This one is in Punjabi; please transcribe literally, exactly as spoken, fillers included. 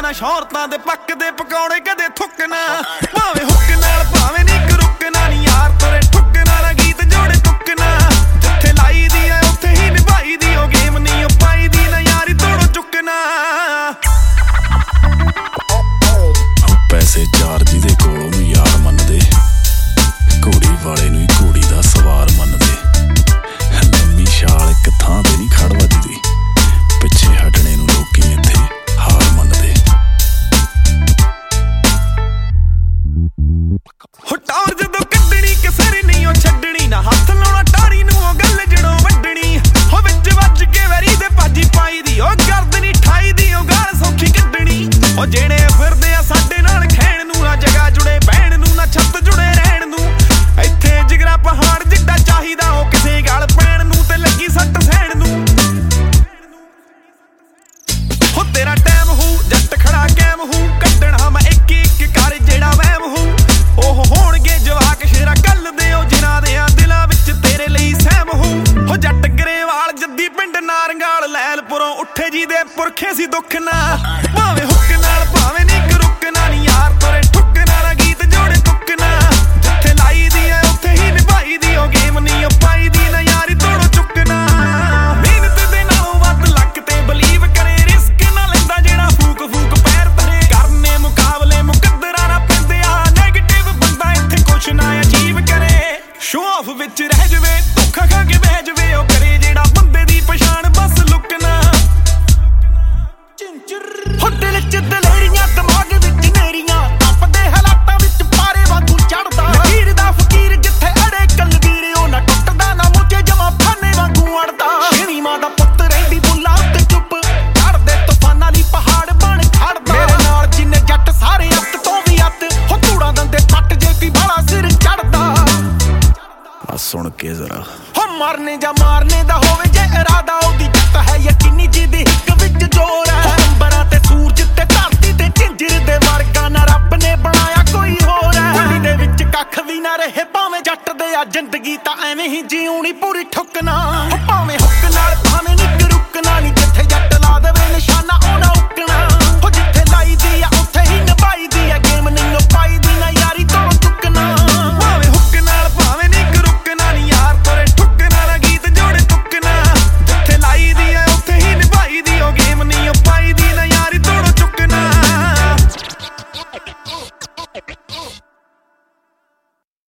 ਨਾ ਸ਼ੌਹਰਤਾਂ ਦੇ ਪੱਕਦੇ ਪਕੌੜੇ ਕਦੇ ਥੁੱਕਣਾ ਭਾਵੇਂ ਹੁੱਕ ਨਾਲ ਭਾਵੇਂ ਨੀ ਰੁਕਣਾ ਨੀ ਯਾਰ ਤੇਰੇ ਠੁੱਕਣਾ ਨਾ ਗੀਤ ਜੋੜੇ ਤੁੱਕਣਾ ਜਿੱਥੇ ਲਾਈ ਦੀ ਐ ਉੱਥੇ ਹੀ ਨਿਭਾਈ ਦੀ ਉਹ ਗੇਮ ਨੀ ਉਹ ਪਾਈ ਦੀ ਨਾ ਯਾਰੀ ਤੋੜੋ ਚੁੱਕਣਾ ਪੈਸੇ ਚਾਰ ਜਿਹਦੇ ਕੋਲ ਉਹਨੂੰ ਯਾਰ ਮੰਨਦੇ ਘੋੜੀ ਵਾਲੇ ਨੂੰ ਹੀ ਘੋੜੀ ਦਾ ਸਵਾਰ ਮੰਨਦੇ ਲੰਮੀ ਛਾਲ ਇੱਕ ਥਾਂ ਤੇ ਨਹੀਂ ਖੜ ਵੱਜਦੀ ਪਿੱਛੇ ਹਟਣੇ ਨੂੰ ਲੋਕੀ ਇੱਥੇ ਹਾਰ ਮੰਨਦੇ ਹੁਟਾਰ ਜਦੋਂ ਕੱਢਣੀ ਕਿਸੇ ਨਹੀਂ ਉਹ ਛੱਡਣੀ ਨਾ ਹੱਥ ਲਾਉਣਾ ਟਾਰੀ ਨੂੰ ਉਹ ਗੱਲ ਜੜੋਂ ਵੱਢਣੀ ਹੋ ਵਿੱਚ ਵੱਜ ਕੇ ਵੈਰੀ ਦੇ ਭਾਜੀ ਪਾਈ ਦੀ ਉਹ ਗਰਦਨੀ ਠਾਈ ਦੀ ਉਹ ਗਾਲ ਸੌਖੀ ਕੱਢਣੀ ਉਹ ਜਿਹੜੇ ਫਿਰਦੇ ਆ ਸਾਡੇ ਨਾਲ ਖੈਣ ਨੂੰ ਨਾ ਜਗਾ ਜੁੜੇ ਬਹਿਣ ਨੂੰ ਨਾ ਛੱਤ ਜੁੜੇ ਰਹਿਣ ਨੂੰ ਇੱਥੇ ਜਿਗਰਾ ਪਹਾੜ ਜਿੱਡਾ ਚਾਹੀਦਾ ਉਹ ਕਿਸੇ ਗਲ ਪੈਣ ਨੂੰ ਤੇ ਲੱਗੀ ਸੱਟ ਸਹਿਣ ਨੂੰ ਹੋ ਤੇਰਾ ਟਾਈਮ ਹੋ ਜੱਟ ਖੜਾ ਕੈਮ ਹੋ ਕੱਢਣਾ ਮੈਂ ਇੱਕ ਇੱਕ ਕਰ ਜਿਹੜਾ ਵਹਿਮ ਹੋ ਉਹ ਹੋਣਗੇ ਜਵਾਕ ਸ਼ੇਰਾ ਕੱਲ ਦੇ ਉਹ ਜਿਨ੍ਹਾਂ ਦੇ ਦਿਲਾਂ ਵਿੱਚ ਤੇਰੇ ਲਈ ਸਹਿਮ ਹੋ ਹੋ ਜੱਟ ਗਰੇਵਾਲ ਜੱਦੀ ਪਿੰਡ ਨਾਰੰਗਾਲ ਲੈਲਪੁਰੋਂ ਉੱਠੇ ਜੀ ਦੇ ਪੁਰਖੇ ਸੀ ਦੁੱਖ ਨਾ ਭਾਵੇਂ ਹੁੱਕ ਨਾਲ ਭਾਵੇਂ ਨੀ ਰੁਕਣਾ ਨੀ ਯਾਰ ਤੇਰੇ ਠੁੱਕਣਾ ਨਾ ਗੀਤ ਜੋੜੇ ਤੁੱਕਣਾ ਜਿੱਥੇ ਲਾਈ ਦੀ ਐ ਉੱਥੇ ਹੀ ਨਿਭਾਈ ਦੀ ਉਹ ਗੇਮ ਨੀ ਉਹ ਪਾਈ ਦੀ ਨਾ ਯਾਰੀ ਤੋੜੋ ਚੁੱਕਣਾ ਮਿਹਨਤ ਦੇ ਨਾਲੋਂ ਵੱਧ ਲੱਕ ਤੇ ਬਲੀਵ ਕਰੇ ਰਿਸਕ ਨਾ ਲੈਂਦਾ ਜਿਹੜਾ ਫੂਕ ਫੂਕ ਪੈਰ ਧਰੇ ਕਰਨੇ ਮੁਕਾਬਲੇ ਮੁਕੱਦਰਾਂ ਨਾ ਪੈਂਦੇ ਆ ਨੈਗੇਟਿਵ ਬੰਦਾ ਇੱਥੇ ਕੁਛ ਨਾ ਅਚੀਵ ਕਰੇ ਸ਼ੋ ਆਫ ਵਿੱਚ ਰਹਿ ਜਵੇ ਧੋਖਾ ਖਾ ਕੇ ਬਹਿ ਜਵੇ ਉਹ ਕਰੇ ਜਿਹੜਾ ਬੰਦੇ ਦੀ ਪਛਾਣ ਬਸ ਲੁਕਣਾ ਹੋ ਦਿਲ ਚ ਦਲੇਰੀਆਂ ਦਿਮਾਗ ਵਿੱਚ ਨੇਰੀਆਂ ਟੱਪਦੇ ਹਾਲਾਤਾਂ ਵਿੱਚ ਪਾਰੇ ਵਾਂਗੂ ਚੜਦਾ ਲਕੀਰ ਦਾ ਫਕੀਰ ਜਿੱਥੇ ਅੜੇ ਕਲਵੀਰ ਉਹ ਨਾ ਟੁੱਟਦਾ ਨਾ ਮੁੱਝੇ ਜਮਾ ਫਾਨੇ ਵਾਂਗੂ ਅੜਦਾ ਸ਼ੇਰੀ ਮਾਂ ਦਾ ਪੁੱਤ ਰਹਿੰਦੀ ਬੁੱਲਾ ਉੱਤੇ ਚੁੱਪ ਚੜਦੇ ਤੂਫਾਨਾਂ ਲਈ ਪਹਾੜ ਬਣ ਖੜਦਾ ਮੇਰੇ ਨਾਲ ਜਿੰਨੇ ਜੱਟ ਸਾਰੇ ਅੱਤ ਤੋਂ ਵੀ ਅੱਤ ਹੋ ਧੂੜਾਂ ਦੰਦੇ ਪੱਟ ਜੇ ਕੋਈ ਬਾਲਾ ਸਿਰ ਚੜਦਾ ਆ ਸੁਣ ਕੇ ਜ਼ਰਾ ਹੋ ਮਰਨੇ ਜਾਂ ਮਾਰਨੇ ਦਾ ਹੋਵੇ ਜੇ ਇਰਾਦਾ ਉਹਦੀ ਜਿੱਤ ਹੈ ਯਕੀਨੀ ਜਿਹਦੀ ਹਿੱਕ ਵਿੱਚ ਜ਼ੋਰ ਹੈ ਅੰਬਰਾਂ ਤੇ ਸੂਰਜ ਤੇ ਧਰਤੀ ਤੇ ਝਿੰਜਰ ਦੇ ਵਰਗਾ ਨਾ ਰੱਬ ਨੇ ਬਣਾਇਆ ਕੋਈ ਹੋਰ ਹੈ ਗਲੀ ਦੇ ਵਿੱਚ ਕੱਖ ਵੀ ਨਾ ਰਹੇ ਭਾਵੇਂ ਜੱਟ ਦੇ ਆ ਜ਼ਿੰਦਗੀ ਤਾਂ ਐਵੇਂ ਹੀ ਜਿਉਣੀ ਪੂਰੀ ਠੁੱਕਣਾ ਭਾਵੇਂ ਹੁੱਕ ਨਾਲ ਭਾਵੇਂ ਨੀ ਰੁਕਣਾ ਨੀ